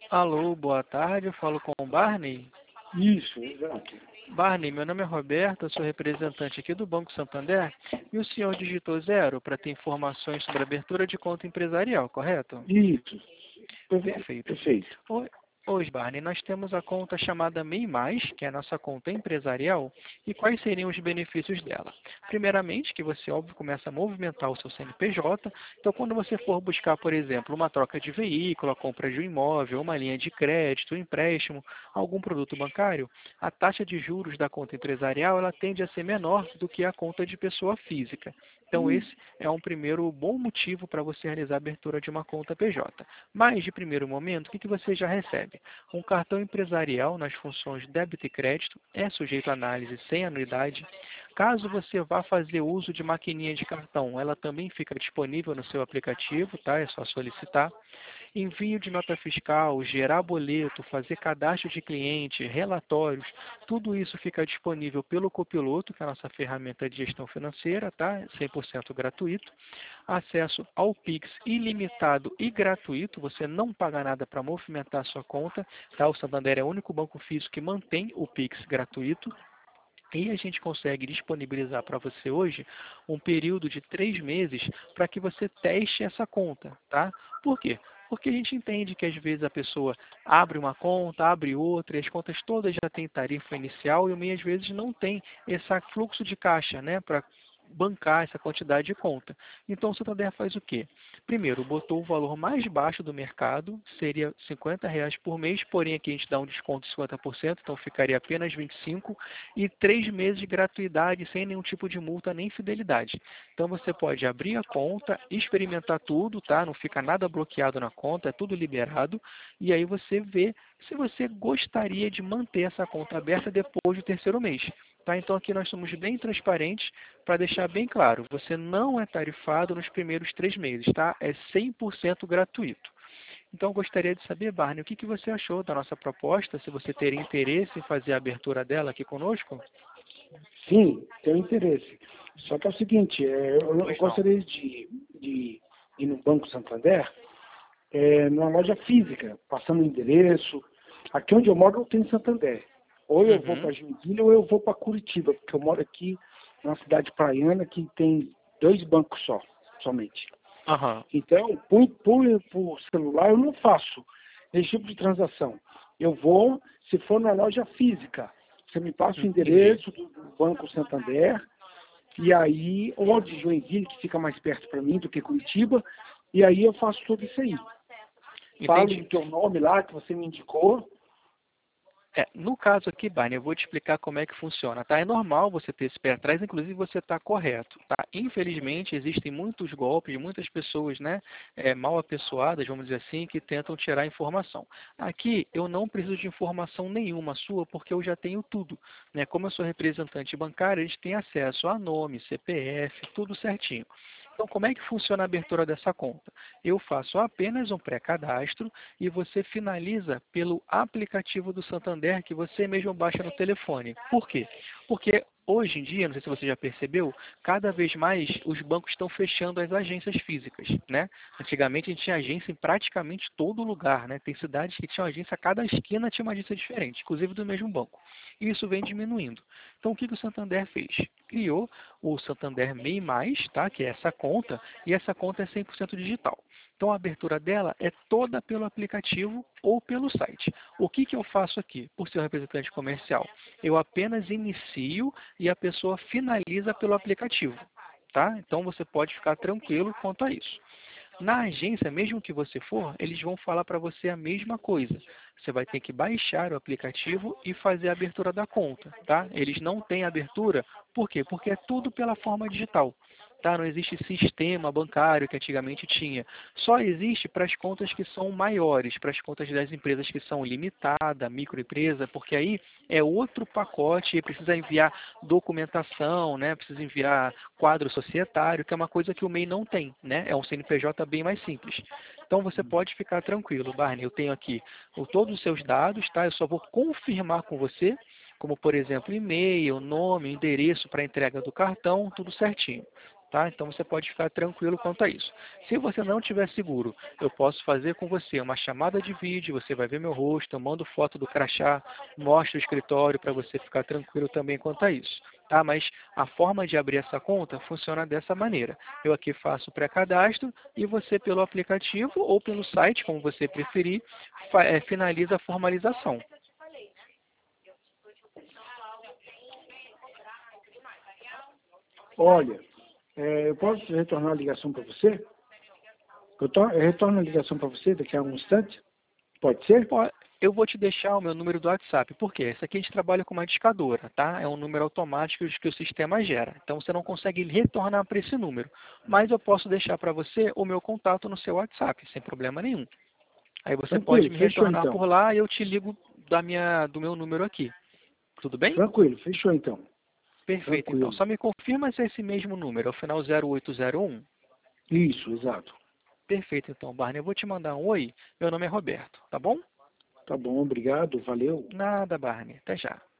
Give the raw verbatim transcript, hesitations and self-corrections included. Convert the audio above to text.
Alô, boa tarde, eu falo com o Barney. Isso, exato. Barney, meu nome é Roberto, eu sou representante aqui do Banco Santander e o senhor digitou zero para ter informações sobre abertura de conta empresarial, correto? Isso. Perfe- Perfeito. Perfeito. Ho- Hoje, Barney, nós temos a conta chamada MEI Mais, que é a nossa conta empresarial, e quais seriam os benefícios dela? Primeiramente, que você, óbvio, começa a movimentar o seu C N P J, então quando você for buscar, por exemplo, uma troca de veículo, a compra de um imóvel, uma linha de crédito, um empréstimo, algum produto bancário, a taxa de juros da conta empresarial, ela tende a ser menor do que a conta de pessoa física. Então, Hum, esse é um primeiro bom motivo para você realizar a abertura de uma conta P J. Mas, de primeiro momento, o que que você já recebe? Um cartão empresarial nas funções débito e crédito é sujeito a análise sem anuidade. Caso você vá fazer uso de maquininha de cartão, ela também fica disponível no seu aplicativo, tá? É só solicitar. Envio de nota fiscal, gerar boleto, fazer cadastro de cliente, relatórios, tudo isso fica disponível pelo Copiloto, que é a nossa ferramenta de gestão financeira, tá? cem por cento gratuito. Acesso ao Pix ilimitado e gratuito, você não paga nada para movimentar a sua conta, tá? O Santander é o único banco físico que mantém o Pix gratuito. E a gente consegue disponibilizar para você hoje um período de três meses para que você teste essa conta, tá? Por quê? Porque a gente entende que às vezes a pessoa abre uma conta, abre outra, e as contas todas já têm tarifa inicial e o MEI às vezes não tem esse fluxo de caixa, né, para bancar essa quantidade de conta. Então o Santander faz o quê? Primeiro, botou o valor mais baixo do mercado, seria cinquenta reais por mês, porém aqui a gente dá um desconto de cinquenta por cento, então ficaria apenas vinte e cinco e três meses de gratuidade sem nenhum tipo de multa nem fidelidade. Então você pode abrir a conta, experimentar tudo, tá? Não fica nada bloqueado na conta, é tudo liberado, e aí você vê se você gostaria de manter essa conta aberta depois do terceiro mês. Tá? Então aqui nós somos bem transparentes para deixar bem claro, você não é tarifado nos primeiros três meses, tá? É cem por cento gratuito. Então, eu gostaria de saber, Barney, o que, que você achou da nossa proposta, se você teria interesse em fazer a abertura dela aqui conosco? sim, tenho interesse. Só que é o seguinte, é, eu, eu Pois não. gostaria de, de ir no Banco Santander, é, numa loja física, passando o endereço. Aqui onde eu moro não tem Santander. Ou eu vou Uhum. para Joinville ou eu vou para Curitiba, porque eu moro aqui numa cidade praiana que tem dois bancos só, somente. Aham. Então, por, por, por celular eu não faço esse tipo de transação. Eu vou, se for na loja física, você me passa o Entendi. endereço do, do Banco Santander, e aí, ou de Joinville, que fica mais perto para mim do que Curitiba, e aí eu faço tudo isso aí. Falo o Entendi. teu nome lá, que você me indicou. É, no caso aqui, Barney, eu vou te explicar como é que funciona, tá? É normal você ter esse pé atrás, inclusive você está correto, tá? Infelizmente, existem muitos golpes, muitas pessoas, né, é, mal apessoadas, vamos dizer assim, que tentam tirar informação. Aqui, eu não preciso de informação nenhuma sua, porque eu já tenho tudo, né? Como eu sou representante bancário, a gente tem acesso a nome, C P F, tudo certinho. Então, como é que funciona a abertura dessa conta? Eu faço apenas um pré-cadastro e você finaliza pelo aplicativo do Santander que você mesmo baixa no telefone. Por quê? Porque hoje em dia, não sei se você já percebeu, cada vez mais os bancos estão fechando as agências físicas, né? Antigamente a gente tinha agência em praticamente todo lugar, né? Tem cidades que tinham agência, a cada esquina tinha uma agência diferente, inclusive do mesmo banco. E isso vem diminuindo. Então o que que o Santander fez? Criou o Santander MEI Mais, tá? Que é essa conta, e essa conta é cem por cento digital. Então a abertura dela é toda pelo aplicativo ou pelo site. O que, que eu faço aqui, por ser um representante comercial? Eu apenas inicio e a pessoa finaliza pelo aplicativo. Tá? Então você pode ficar tranquilo quanto a isso. Na agência, mesmo que você for, eles vão falar para você a mesma coisa. Você vai ter que baixar o aplicativo e fazer a abertura da conta, tá? Eles não têm abertura, por quê? Porque é tudo pela forma digital. Tá? Não existe sistema bancário que antigamente tinha. Só existe para as contas que são maiores, para as contas das empresas que são limitada, microempresa, porque aí é outro pacote e precisa enviar documentação, né? Precisa enviar quadro societário, que é uma coisa que o MEI não tem, né? É um C N P J bem mais simples. Então você pode ficar tranquilo, Barney. Eu tenho aqui o- todos os seus dados, tá? Eu só vou confirmar com você, como por exemplo, e-mail, nome, endereço para entrega do cartão, tudo certinho. Tá? Então você pode ficar tranquilo quanto a isso. Se você não tiver seguro, eu posso fazer com você uma chamada de vídeo, você vai ver meu rosto, eu mando foto do crachá, mostro o escritório para você ficar tranquilo também quanto a isso. Tá? Mas a forma de abrir essa conta funciona dessa maneira. Eu aqui faço o pré-cadastro e você pelo aplicativo ou pelo site, como você preferir, é, finaliza a formalização. Olha, é, eu posso retornar a ligação para você? Eu, to, eu retorno a ligação para você daqui a um instante? Pode ser? Eu vou te deixar o meu número do WhatsApp. Por quê? Esse aqui a gente trabalha com uma discadora, tá? É um número automático que o sistema gera. Então você não consegue retornar para esse número. Mas eu posso deixar para você o meu contato no seu WhatsApp, sem problema nenhum. Aí você pode Tranquilo, me fechou retornar então. por lá e eu te ligo da minha, do meu número aqui. Tudo bem? Tranquilo, fechou então. Perfeito, então. Tranquilo. Só me confirma se é esse mesmo número, é o final zero oito zero um. Isso, exato. Perfeito, então, Barney. Eu vou te mandar um oi. Meu nome é Roberto, tá bom? Tá bom, obrigado, valeu. Nada, Barney. Até já.